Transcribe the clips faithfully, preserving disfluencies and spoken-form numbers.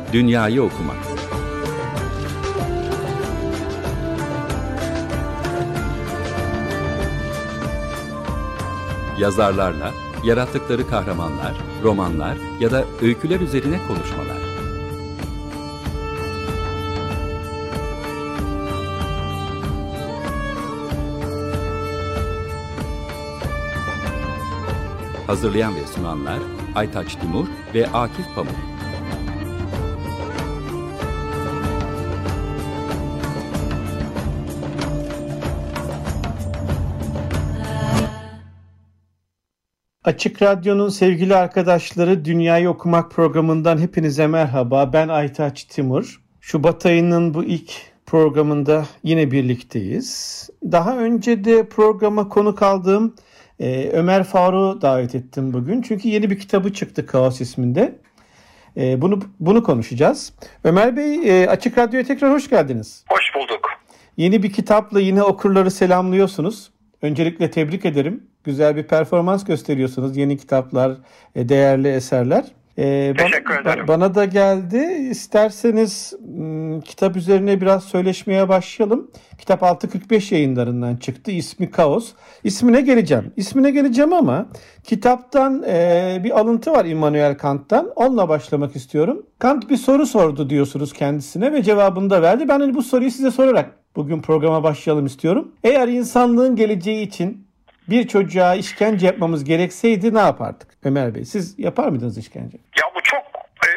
Dünyayı okumak. Yazarlarla, yarattıkları kahramanlar, romanlar ya da öyküler üzerine konuşmalar. Hazırlayan ve sunanlar Aytaç Timur ve Akif Pamuk. Açık Radyo'nun sevgili arkadaşları, Dünyayı Okumak programından hepinize merhaba. Ben Aytaç Timur. Şubat ayının bu ilk programında yine birlikteyiz. Daha önce de programa konuk aldığım e, Ömer Faruk'u davet ettim bugün. Çünkü yeni bir kitabı çıktı Kaos isminde. E, bunu bunu konuşacağız. Ömer Bey, e, Açık Radyo'ya tekrar hoş geldiniz. Hoş bulduk. Yeni bir kitapla yine okurları selamlıyorsunuz. Öncelikle tebrik ederim. Güzel bir performans gösteriyorsunuz. Yeni kitaplar, değerli eserler. Ee, Teşekkür bana, ederim. Bana da geldi. İsterseniz m, kitap üzerine biraz söyleşmeye başlayalım. Kitap altı kırk beş yayınlarından çıktı. İsmi Kaos. İsmine geleceğim. İsmine geleceğim ama kitaptan e, bir alıntı var Immanuel Kant'tan. Onunla başlamak istiyorum. Kant bir soru sordu diyorsunuz kendisine ve cevabını da verdi. Ben hani bu soruyu size sorarak bugün programa başlayalım istiyorum. Eğer insanlığın geleceği için bir çocuğa işkence yapmamız gerekseydi ne yapardık? Ömer Bey, siz yapar mıydınız işkence? Ya bu çok e,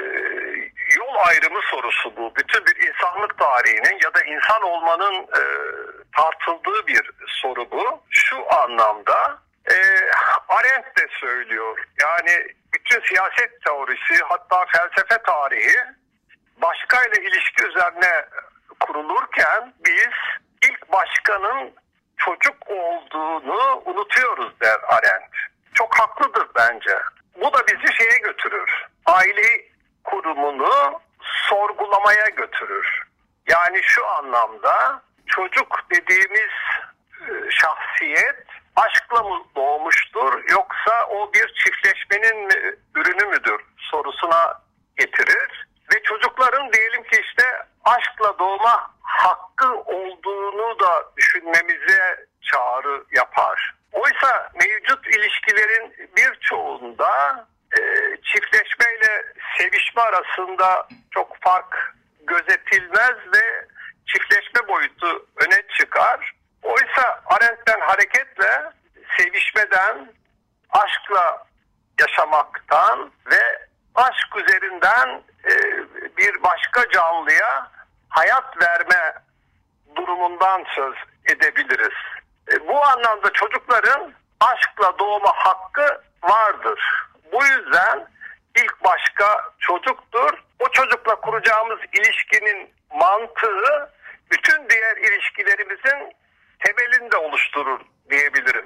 yol ayrımı sorusu bu. Bütün bir insanlık tarihinin ya da insan olmanın e, tartıldığı bir soru bu. Şu anlamda e, Arendt de söylüyor. Yani bütün siyaset teorisi, hatta felsefe tarihi başkayla ilişki üzerine kurulurken biz ilk başkanın çocuk olduğunu unutuyoruz der Arendt. Çok haklıdır bence. Bu da bizi şeye götürür. Aile kurumunu sorgulamaya götürür. Yani şu anlamda çocuk dediğimiz şahsiyet aşkla mı doğmuştur yoksa o bir çiftleşmenin ürünü müdür sorusuna getirir. Ve çocukların diyelim ki işte aşkla doğma hakkı olduğunu da düşünmemize çağrı yapar. Oysa mevcut ilişkilerin birçoğunda e, çiftleşmeyle sevişme arasında çok fark gözetilmez ve çiftleşme boyutu öne çıkar. Oysa Arendt'ten hareketle sevişmeden, aşkla yaşamaktan ve aşk üzerinden e, bir başka canlıya hayat verme durumundan söz edebiliriz. E, bu anlamda çocukların aşkla doğma hakkı vardır. Bu yüzden ilk başka çocuktur. O çocukla kuracağımız ilişkinin mantığı bütün diğer ilişkilerimizin temelini de oluşturur diyebilirim.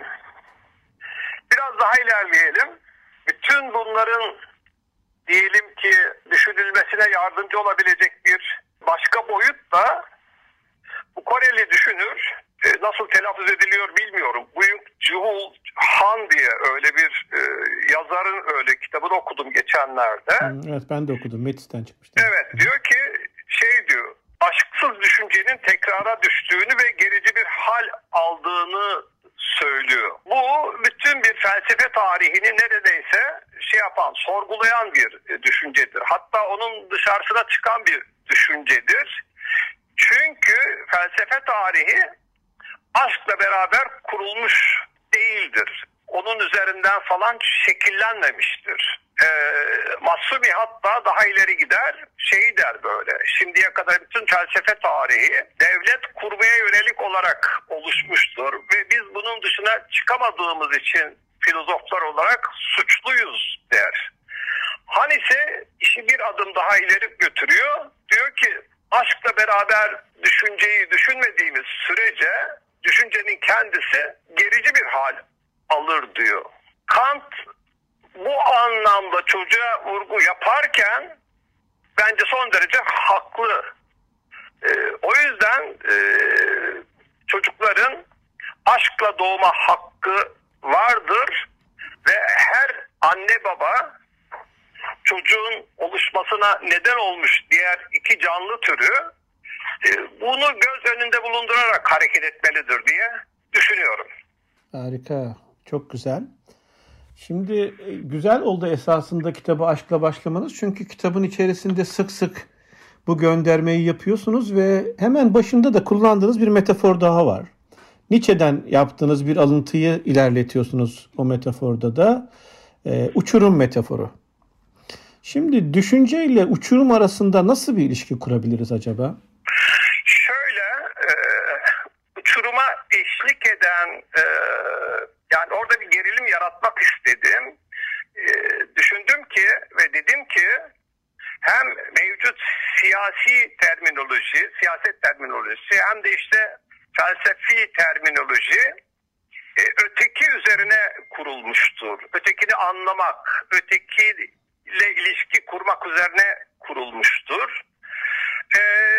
Biraz daha ilerleyelim. Bütün bunların diyelim ki düşünülmesine yardımcı olabilecek bir başka boyut da bu Koreli düşünür, e, nasıl telaffuz ediliyor bilmiyorum. Byung-Chul Han diye öyle bir e, yazarın öyle kitabını okudum geçenlerde. Evet, ben de okudum. Metis'ten çıkmıştı. Evet, diyor ki şey diyor, aşksız düşüncenin tekrara düştüğünü ve gerici bir hal aldığını söylüyor. Bu bütün bir felsefe tarihini neredeyse şey yapan, sorgulayan bir düşüncedir. Hatta onun dışarısına çıkan bir düşüncedir. Çünkü felsefe tarihi aşkla beraber kurulmuş değildir. Onun üzerinden falan şekillenmemiştir. Ee, Massumi hatta daha ileri gider, şey der böyle, şimdiye kadar bütün felsefe tarihi devlet kurmaya yönelik olarak oluşmuştur ve biz bunun dışına çıkamadığımız için filozoflar olarak suçluyuz der. Han ise işi bir adım daha ileri götürüyor, diyor ki aşkla beraber düşünceyi düşünmediğimiz sürece düşüncenin kendisi gerici bir hal alır diyor. Kant bu anlamda çocuğa vurgu yaparken bence son derece haklı. Ee, o yüzden e, çocukların aşkla doğma hakkı vardır ve her anne baba çocuğun oluş oluşmasına neden olmuş diğer iki canlı türü e, bunu göz önünde bulundurarak hareket etmelidir diye düşünüyorum. Harika, çok güzel. Şimdi e, güzel oldu esasında kitabı aşkla başlamanız. Çünkü kitabın içerisinde sık sık bu göndermeyi yapıyorsunuz ve hemen başında da kullandığınız bir metafor daha var. Nietzsche'den yaptığınız bir alıntıyı ilerletiyorsunuz o metaforda da. E, uçurum metaforu. Şimdi düşünce ile uçurum arasında nasıl bir ilişki kurabiliriz acaba? Şöyle, e, uçuruma eşlik eden, e, yani orada bir gerilim yaratmak istedim. E, düşündüm ki ve dedim ki hem mevcut siyasi terminoloji, siyaset terminolojisi hem de işte felsefi terminoloji e, öteki üzerine kurulmuştur. Ötekini anlamak, ötekiyle ilişki kurmak üzerine kurulmuştur. Ee,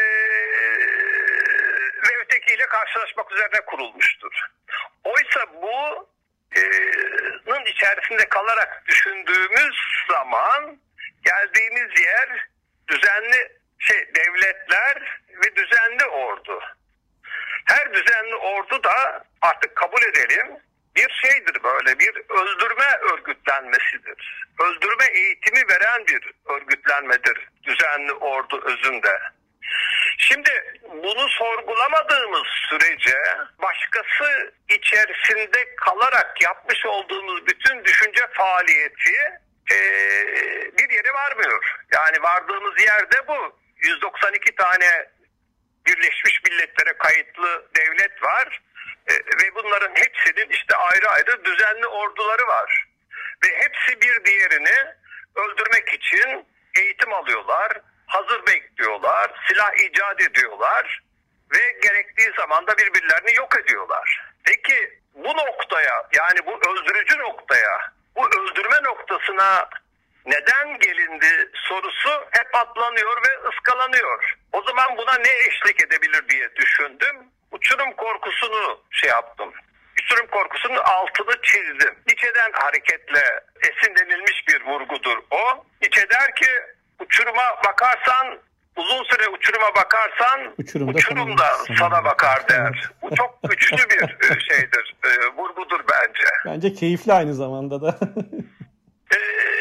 ve ötekiyle karşılaşmak üzerine kurulmuştur. Oysa bu e, nın içerisinde kalarak düşündüğümüz zaman geldiğimiz yer düzenli şey devletler ve düzenli ordu. Her düzenli ordu da artık kabul edelim bir şeydir, böyle bir öldürme örgütlenmesidir. Öldürme eğitimi veren bir örgütlenmedir düzenli ordu özünde. Şimdi bunu sorgulamadığımız sürece başkası içerisinde kalarak yapmış olduğumuz bütün düşünce faaliyeti e, bir yere varmıyor. Yani vardığımız yerde bu. yüz doksan iki tane Birleşmiş Milletler'e kayıtlı devlet var e, ve bunların hepsinin işte ayrı ayrı düzenli orduları var. Ve hepsi bir diğerini öldürmek için eğitim alıyorlar, hazır bekliyorlar, silah icat ediyorlar ve gerektiği zaman da birbirlerini yok ediyorlar. Peki bu noktaya, yani bu öldürücü noktaya, bu öldürme noktasına neden gelindi sorusu hep atlanıyor ve ıskalanıyor. O zaman buna ne eşlik edebilir diye düşündüm. Uçurum korkusunu şey yaptım. Uçurum korkusunun altını çizdim. Nietzsche'den hareketle esinlenilmiş bir vurgudur o. Nietzsche der ki uçuruma bakarsan, uzun süre uçuruma bakarsan Uçurumda uçurum da sana, sana bakar der. Bu çok güçlü bir şeydir, vurgudur bence. Bence keyifli aynı zamanda da. ee,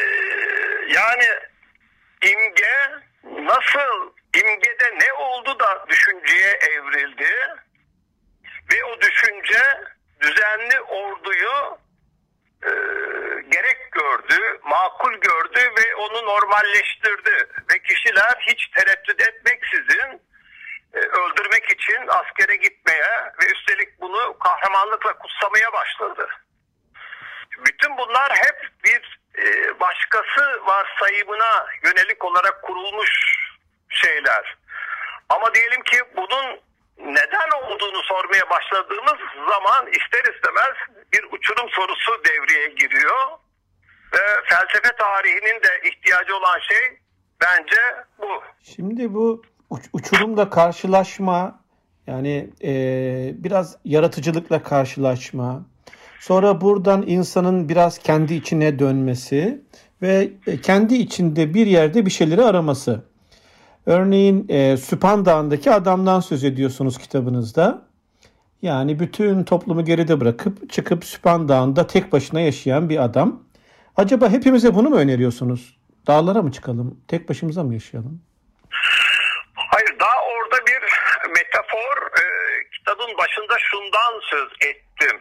yani imge nasıl, imgede ne oldu da düşünceye evrildi ve o düşünce düzenli orduyu e, gerek gördü, makul gördü ve onu normalleştirdi. Ve kişiler hiç tereddüt etmeksizin e, öldürmek için askere gitmeye ve üstelik bunu kahramanlıkla kutsamaya başladı. Bütün bunlar hep bir e, başkası varsayımına yönelik olarak kurulmuş şeyler. Ama diyelim ki bunun neden olduğunu sormaya başladığımız zaman ister istemez bir uçurum sorusu devreye giriyor. Ve felsefe tarihinin de ihtiyacı olan şey bence bu. Şimdi bu uç, uçurumla karşılaşma, yani e, biraz yaratıcılıkla karşılaşma, sonra buradan insanın biraz kendi içine dönmesi ve kendi içinde bir yerde bir şeyleri araması. Örneğin e, Süphan Dağı'ndaki adamdan söz ediyorsunuz kitabınızda. Yani bütün toplumu geride bırakıp çıkıp Süphan Dağı'nda tek başına yaşayan bir adam. Acaba hepimize bunu mu öneriyorsunuz? Dağlara mı çıkalım? Tek başımıza mı yaşayalım? Hayır, daha orada bir metafor, e, kitabın başında şundan söz ettim.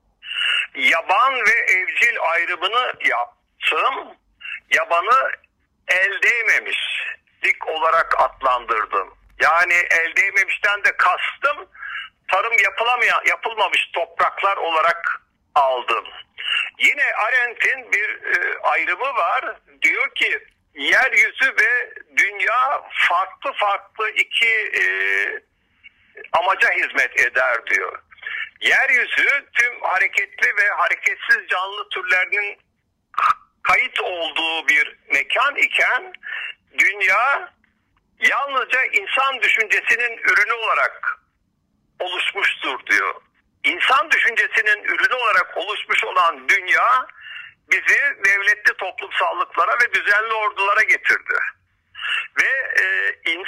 Yaban ve evcil ayrımını yaptım. Yabanı el değmemişlik olarak adlandırdım. Yani el değmemişten de kastım tarım yapılamayan, yapılmamış topraklar olarak aldım. Yine Arendt'in bir e, ayrımı var. Diyor ki yeryüzü ve dünya farklı farklı iki e, amaca hizmet eder diyor. Yeryüzü tüm hareketli ve hareketsiz canlı türlerinin kayıt olduğu bir mekan iken dünya yalnızca insan düşüncesinin ürünü olarak oluşmuştur diyor. İnsan düşüncesinin ürünü olarak oluşmuş olan dünya bizi devletli toplumsallıklara ve düzenli ordulara getirdi.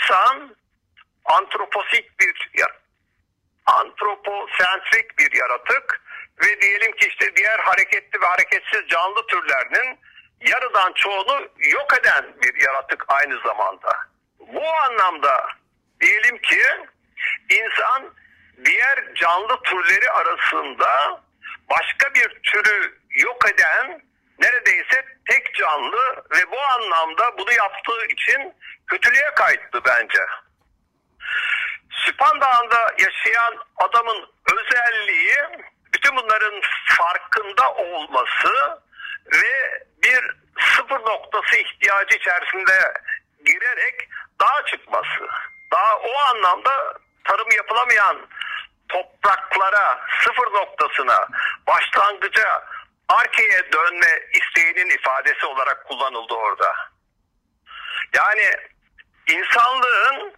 insan antroposik bir antroposentrik bir yaratık ve diyelim ki işte diğer hareketli ve hareketsiz canlı türlerinin yarıdan çoğunu yok eden bir yaratık aynı zamanda. Bu anlamda diyelim ki insan diğer canlı türleri arasında başka bir türü yok eden neredeyse tek canlı ve bu anlamda bunu yaptığı için kötülüğe kayıttı bence. Süphan Dağı'nda yaşayan adamın özelliği bütün bunların farkında olması ve bir sıfır noktası ihtiyacı içerisinde girerek dağa çıkması. Daha o anlamda tarım yapılamayan topraklara, sıfır noktasına, başlangıca, arkeye dönme isteğinin ifadesi olarak kullanıldı orada. Yani insanlığın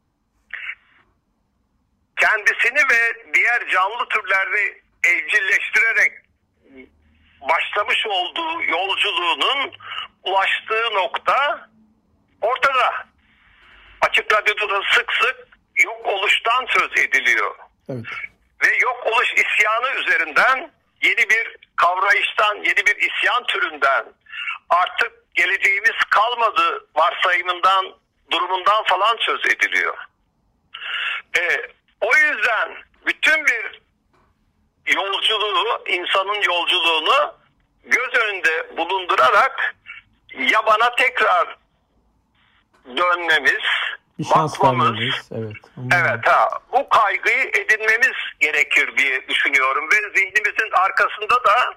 kendisini ve diğer canlı türlerini evcilleştirerek başlamış olduğu yolculuğunun ulaştığı nokta ortada. Açık Radyo'da da sık sık yok oluştan söz ediliyor. Evet. Ve yok oluş isyanı üzerinden yeni bir kavrayıştan, yeni bir isyan türünden, artık geleceğimiz kalmadı varsayımından, durumundan falan söz ediliyor. Ee, o yüzden bütün bir yolculuğu, insanın yolculuğunu göz önünde bulundurarak yabana tekrar dönmemiz, bir şans bakmamız, vermemiz, evet. evet ha, bu kaygıyı edinmemiz gerekir diye düşünüyorum ve zihnimizin arkasında da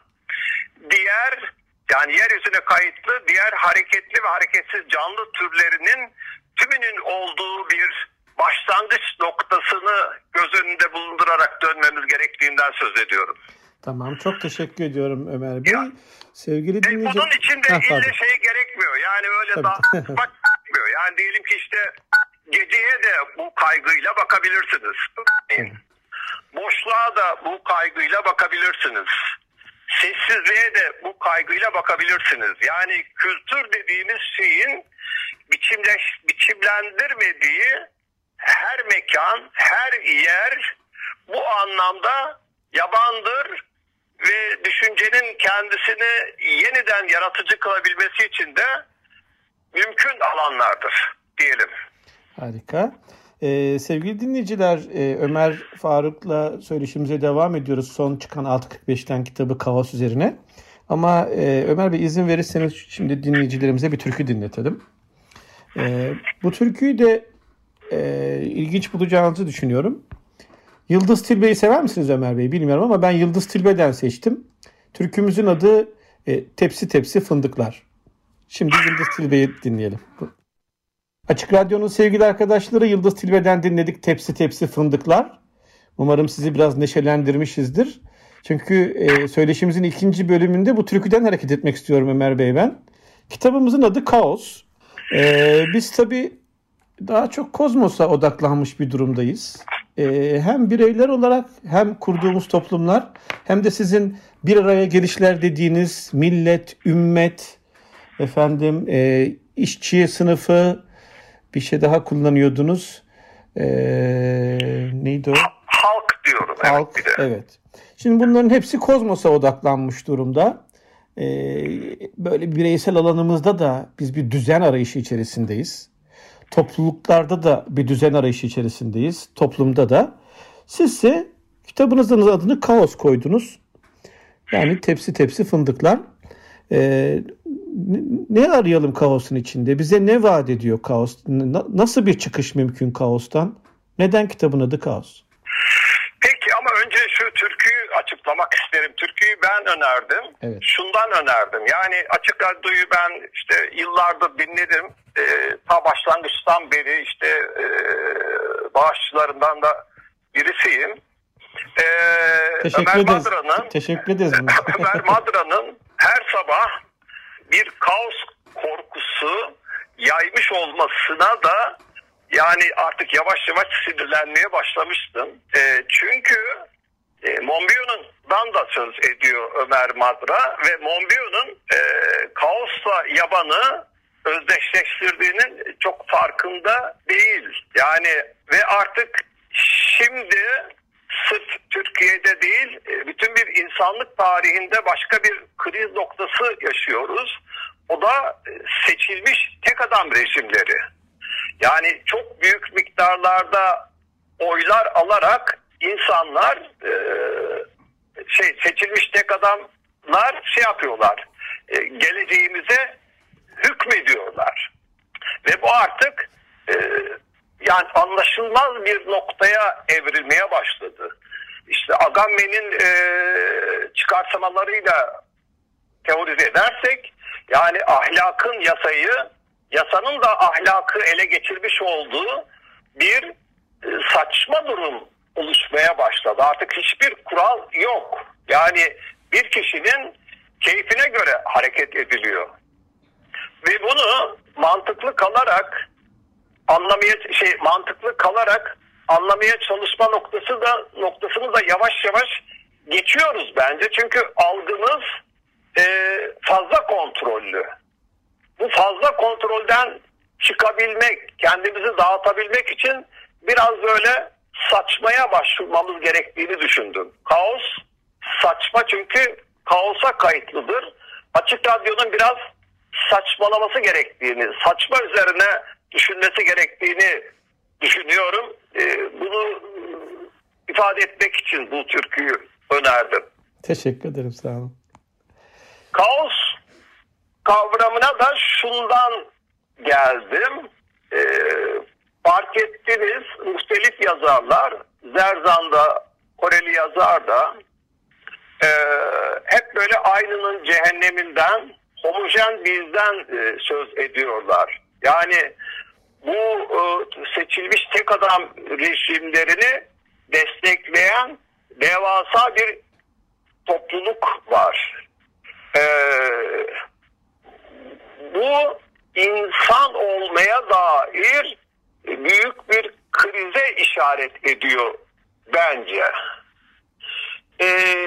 diğer, yani yeryüzüne kayıtlı diğer hareketli ve hareketsiz canlı türlerinin tümünün olduğu bir başlangıç noktasını göz önünde bulundurarak dönmemiz gerektiğinden söz ediyorum. Tamam, çok teşekkür ediyorum Ömer Bey. Ya, sevgili e, dinleyici... bunun içinde ha, ille şey gerekmiyor. Yani öyle daha bakmıyor. Yani diyelim ki işte geceye de bu kaygıyla bakabilirsiniz. Evet. Boşluğa da bu kaygıyla bakabilirsiniz. Sessizliğe de bu kaygıyla bakabilirsiniz. Yani kültür dediğimiz şeyin biçimleş, biçimlendirmediği her mekan, her yer bu anlamda yabandır ve düşüncenin kendisini yeniden yaratıcı kılabilmesi için de mümkün alanlardır diyelim. Harika. Ee, sevgili dinleyiciler, e, Ömer Faruk'la söyleşimize devam ediyoruz. Son çıkan altı kırk beşten kitabı Kaos üzerine. Ama e, Ömer Bey, izin verirseniz şimdi dinleyicilerimize bir türkü dinletelim. E, bu türküyü de e, ilginç bulacağınızı düşünüyorum. Yıldız Tilbe'yi sever misiniz Ömer Bey? Bilmiyorum ama ben Yıldız Tilbe'den seçtim. Türkümüzün adı e, Tepsi Tepsi Fındıklar. Şimdi Yıldız Tilbe'yi dinleyelim. Açık Radyo'nun sevgili arkadaşları, Yıldız Tilbe'den dinledik Tepsi Tepsi Fındıklar. Umarım sizi biraz neşelendirmişizdir. Çünkü e, söyleşimizin ikinci bölümünde bu türküden hareket etmek istiyorum Ömer Bey ben. Kitabımızın adı Kaos. E, biz tabii daha çok kozmosa odaklanmış bir durumdayız. E, hem bireyler olarak hem kurduğumuz toplumlar hem de sizin bir araya gelişler dediğiniz millet, ümmet, efendim e, işçi sınıfı, bir şey daha kullanıyordunuz. Ee, neydi o? Halk diyorum. Halk, evet. Bir de. Evet. Şimdi bunların hepsi kozmosa odaklanmış durumda. Ee, böyle bireysel alanımızda da biz bir düzen arayışı içerisindeyiz. Topluluklarda da bir düzen arayışı içerisindeyiz. Toplumda da. Sizse kitabınızın adını Kaos koydunuz. Yani tepsi tepsi fındıklar. Ee, ne arayalım kaosun içinde? Bize ne vaat ediyor kaos? Nasıl bir çıkış mümkün kaostan? Neden kitabın adı Kaos? Peki ama önce şu türküyü açıklamak isterim. Türküyü ben önerdim. Evet. Şundan önerdim. Yani Açık Radyo'yu ben işte yıllardır dinledim. Ee, ta başlangıçtan beri işte e, bağışçılarından da birisiyim. Ee, Teşekkür Ömer ederiz. Madra'nın Teşekkür ederiz. Ömer Madra'nın her sabah bir kaos korkusu yaymış olmasına da yani artık yavaş yavaş sinirlenmeye başlamıştım. E, çünkü e, Monbiot'dan da söz ediyor Ömer Madra ve Monbiot'un e, kaosla yabanı özdeşleştirdiğinin çok farkında değil. Yani ve artık şimdi sırf Türkiye'de değil, bütün bir insanlık tarihinde başka bir kriz noktası yaşıyoruz. O da seçilmiş tek adam rejimleri. Yani çok büyük miktarlarda oylar alarak insanlar şey seçilmiş tek adamlar şey yapıyorlar. Geleceğimize hükmediyorlar. Ve bu artık e, yani anlaşılmaz bir noktaya evrilmeye başladı. İşte Agamben'in e, çıkarsamalarıyla teorize edersek, yani ahlakın yasayı, yasanın da ahlakı ele geçirmiş olduğu bir e, saçma durum oluşmaya başladı. Artık hiçbir kural yok. Yani bir kişinin keyfine göre hareket ediliyor. Ve bunu mantıklı kalarak anlamaya şey mantıklı kalarak anlamaya çalışma noktası da noktasını da yavaş yavaş geçiyoruz bence. Çünkü algımız e, fazla kontrollü. Bu fazla kontrolden çıkabilmek, kendimizi dağıtabilmek için biraz böyle saçmaya başvurmamız gerektiğini düşündüm. Kaos saçma, çünkü kaosa kayıtlıdır. Açık Radyo'nun biraz saçmalaması gerektiğini, saçma üzerine düşünmesi gerektiğini düşünüyorum. Ee, bunu ifade etmek için bu türküyü önerdim. Teşekkür ederim, sağ olun. Kaos kavramına da şundan geldim. Ee, fark ettiniz, muhtelif yazarlar, Zerzan'da, Koreli yazar da e, hep böyle aynının cehenneminden, homojen bizden e, söz ediyorlar. Yani bu e, seçilmiş tek adam rejimlerini destekleyen devasa bir topluluk var. E, bu insan olmaya dair büyük bir krize işaret ediyor bence. E,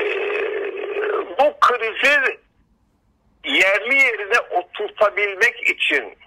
bu krizi yerli yerine oturtabilmek için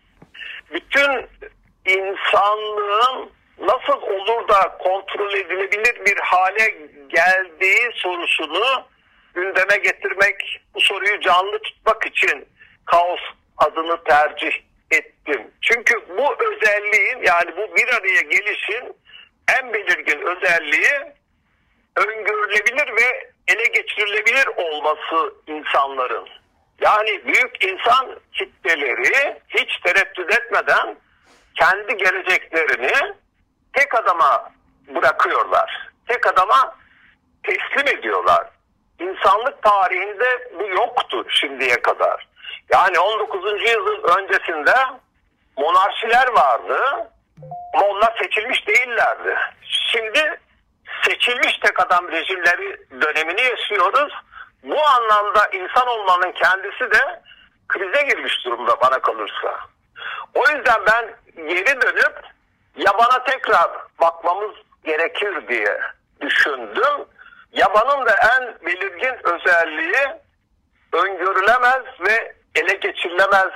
bütün insanlığın nasıl olur da kontrol edilebilir bir hale geldiği sorusunu gündeme getirmek, bu soruyu canlı tutmak için kaos adını tercih ettim. Çünkü bu özelliğin, yani bu bir araya gelişin en belirgin özelliği öngörülebilir ve ele geçirilebilir olması insanların. Yani büyük insan kitleleri hiç tereddüt etmeden kendi geleceklerini tek adama bırakıyorlar. Tek adama teslim ediyorlar. İnsanlık tarihinde bu yoktu şimdiye kadar. Yani on dokuzuncu yüzyıl öncesinde monarşiler vardı ama onlar seçilmiş değillerdi. Şimdi seçilmiş tek adam rejimleri dönemini yaşıyoruz. Bu anlamda insan olmanın kendisi de krize girmiş durumda bana kalırsa. O yüzden ben geri dönüp yabana tekrar bakmamız gerekir diye düşündüm. Yabanın da en belirgin özelliği öngörülemez ve ele geçirilemez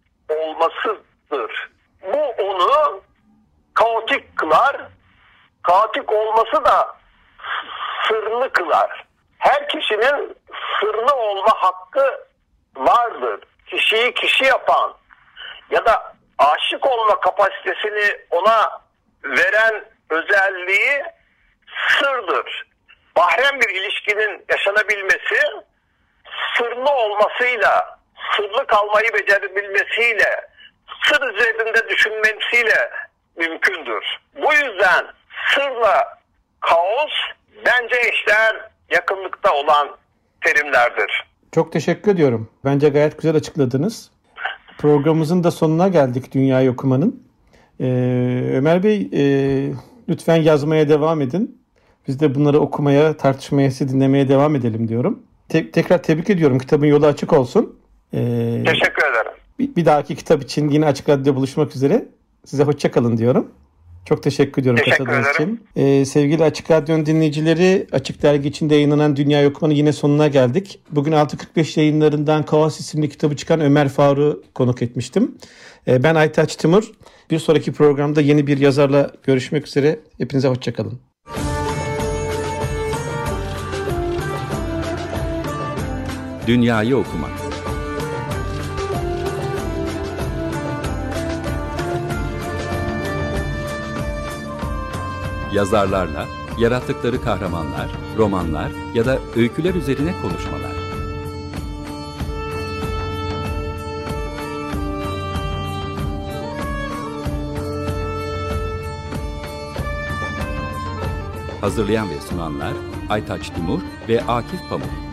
olmasıdır. Bu onu kaotik kılar. Kaotik olması da sırlı kılar. Her kişinin sırlı olma hakkı vardır. Kişiyi kişi yapan ya da aşık olma kapasitesini ona veren özelliği sırdır. Mahrem bir ilişkinin yaşanabilmesi sırlı olmasıyla, sırlı kalmayı becerebilmesiyle, sır üzerinde düşünmesiyle mümkündür. Bu yüzden sırla kaos bence eşdeğer yakınlıkta olan terimlerdir. Çok teşekkür ediyorum. Bence gayet güzel açıkladınız. Programımızın da sonuna geldik Dünyayı Okumanın. Ee, Ömer Bey e, lütfen yazmaya devam edin. Biz de bunları okumaya, tartışmaya, sizi dinlemeye devam edelim diyorum. Te- tekrar tebrik ediyorum. Kitabın yolu açık olsun. Ee, Teşekkür ederim. Bir, bir dahaki kitap için yine Açık Radyo'da buluşmak üzere. Size hoşça kalın diyorum. Çok teşekkür ediyorum Teşekkür katıldığınız ederim. için. Ee, sevgili Açık Radyo'nun dinleyicileri, Açık Dergi içinde yayınlanan Dünya Okumanın yine sonuna geldik. Bugün altı kırk beş yayınlarından Kaos isimli kitabı çıkan Ömer Faruk'u konuk etmiştim. Ee, ben Aytaç Timur. Bir sonraki programda yeni bir yazarla görüşmek üzere. Hepinize hoşçakalın. Dünyayı okumak. Yazarlarla, yarattıkları kahramanlar, romanlar ya da öyküler üzerine konuşmalar. Hazırlayan ve sunanlar Aytaç Timur ve Akif Pamuk.